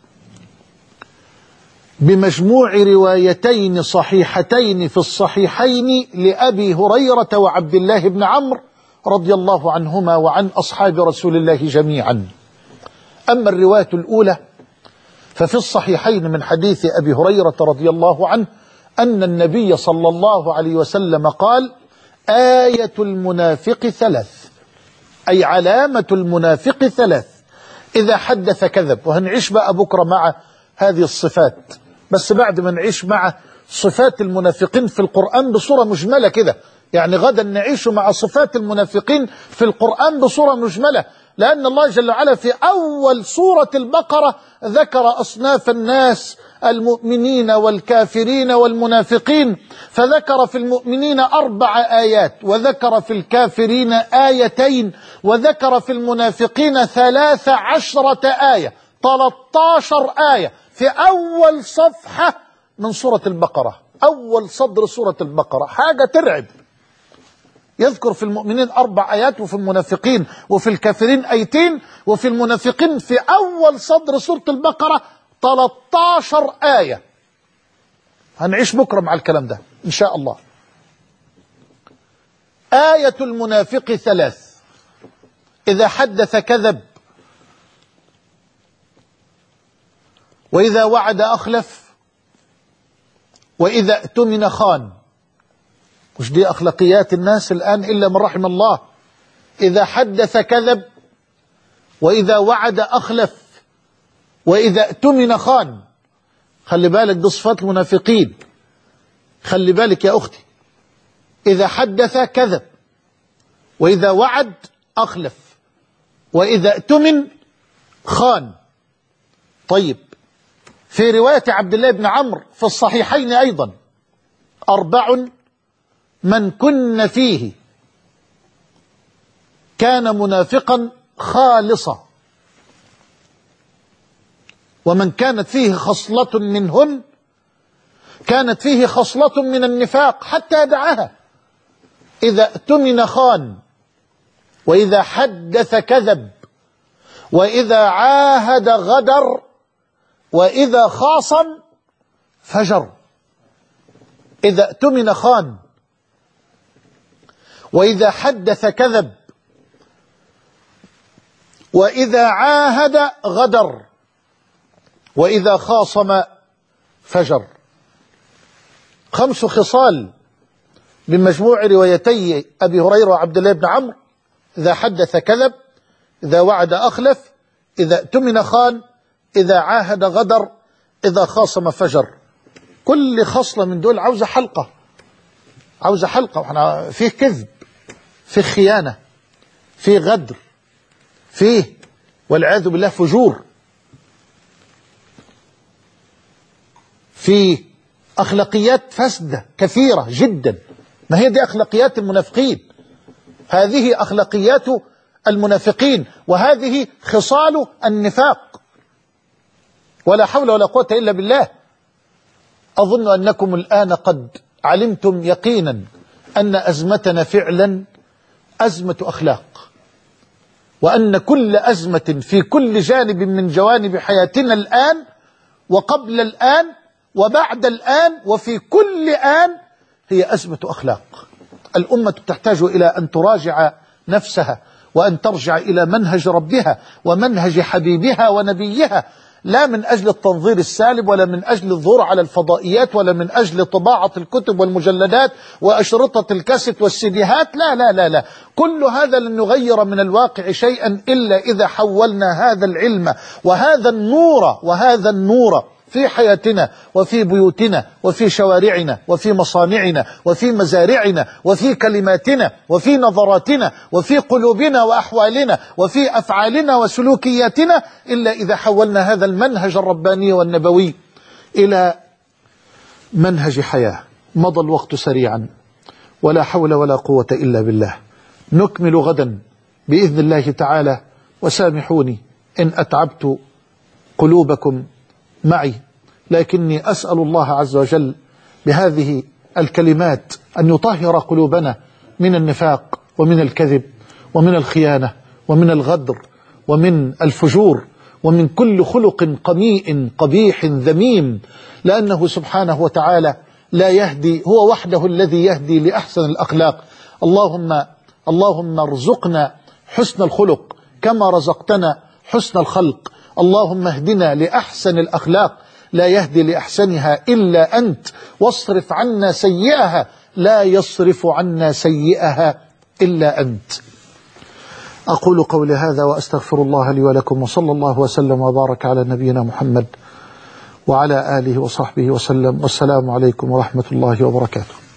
بمجموع روايتين صحيحتين في الصحيحين لأبي هريرة وعبد الله بن عمرو رضي الله عنهما وعن أصحاب رسول الله جميعا. أما الرواية الأولى ففي الصحيحين من حديث أبي هريرة رضي الله عنه أن النبي صلى الله عليه وسلم قال: آية المنافق ثلاث، أي علامة المنافق ثلاث: إذا حدث كذب. وهنعيش بقى بكرة مع هذه الصفات، بس بعد ما نعيش مع صفات المنافقين في القرآن بصورة مجملة كده، يعني غدا نعيش مع صفات المنافقين في القرآن بصورة مجملة، لأن الله جل وعلا في أول سورة البقرة ذكر أصناف الناس: المؤمنين والكافرين والمنافقين، فذكر في المؤمنين أربع آيات، وذكر في الكافرين آيتين، وذكر في المنافقين ثلاث عشرة آية، ثلاثة عشر آية في أول صفحة من سورة البقرة، أول صدر سورة البقرة، حاجة ترعب. يذكر في المؤمنين أربع آيات، وفي المنافقين وفي الكافرين آيتين، وفي المنافقين في أول صدر سورة البقرة ثلاثة عشر آية. هنعيش بكرة مع الكلام ده إن شاء الله. آية المنافق ثلاث: إذا حدث كذب، وإذا وعد أخلف، وإذا اؤتمن خان. مش دي أخلاقيات الناس الآن إلا من رحم الله. إذا حدث كذب، وإذا وعد أخلف، وإذا اؤتمن خان. خلي بالك، دي صفات المنافقين، خلي بالك يا أختي. إذا حدث كذب، وإذا وعد أخلف، وإذا اؤتمن خان. طيب، في رواية عبد الله بن عمرو في الصحيحين أيضا: أربع من كن فيه كان منافقا خالصا، ومن كانت فيه خصلة منهن كانت فيه خصلة من النفاق حتى دعاها. إذا اؤتمن خان، وإذا حدث كذب، وإذا عاهد غدر، وإذا خاصم فجر. إذا اؤتمن خان، وإذا حدث كذب، وإذا عاهد غدر، وإذا خاصم فجر. خمس خصال بمجموع روايتي أبي هريرة وعبد الله بن عمرو: إذا حدث كذب، إذا وعد أخلف، إذا اؤتمن خان، إذا عاهد غدر، إذا خاصم فجر. كل خصلة من دول عاوزة حلقة، عاوزة حلقة. وإحنا فيه كذب، فيه خيانة، فيه غدر، فيه والعياذ بالله فجور، فيه أخلاقيات فاسدة كثيرة جدا. ما هي دي أخلاقيات المنافقين، هذه أخلاقيات المنافقين، وهذه خصال النفاق. ولا حول ولا قوة إلا بالله. أظن أنكم الآن قد علمتم يقينا أن أزمتنا فعلا أزمة أخلاق، وأن كل أزمة في كل جانب من جوانب حياتنا الآن وقبل الآن وبعد الآن وفي كل آن هي أزمة أخلاق. الأمة تحتاج إلى أن تراجع نفسها، وأن ترجع إلى منهج ربها ومنهج حبيبها ونبيها، لا من أجل التنظير السالب، ولا من أجل الظهور على الفضائيات، ولا من أجل طباعة الكتب والمجلدات وأشرطة الكاسيت والسيديهات. لا لا لا لا، كل هذا لن يغير من الواقع شيئا إلا إذا حولنا هذا العلم وهذا النور وهذا النور في حياتنا وفي بيوتنا وفي شوارعنا وفي مصانعنا وفي مزارعنا وفي كلماتنا وفي نظراتنا وفي قلوبنا وأحوالنا وفي أفعالنا وسلوكياتنا، إلا إذا حولنا هذا المنهج الرباني والنبوي إلى منهج حياة. مضى الوقت سريعا، ولا حول ولا قوة إلا بالله. نكمل غدا بإذن الله تعالى، وسامحوني إن أتعبت قلوبكم معي، لكني أسأل الله عز وجل بهذه الكلمات أن يطهر قلوبنا من النفاق ومن الكذب ومن الخيانة ومن الغدر ومن الفجور ومن كل خلق قميء قبيح ذميم، لأنه سبحانه وتعالى لا يهدي، هو وحده الذي يهدي لأحسن الأخلاق. اللهم اللهم ارزقنا حسن الخلق كما رزقتنا حسن الخلق. اللهم اهدنا لأحسن الأخلاق، لا يهدي لأحسنها إلا أنت، واصرف عنا سيئها، لا يصرف عنا سيئها إلا أنت. أقول قولي هذا وأستغفر الله لي ولكم، وصلى الله وسلم وبارك على نبينا محمد وعلى آله وصحبه وسلم، والسلام عليكم ورحمة الله وبركاته.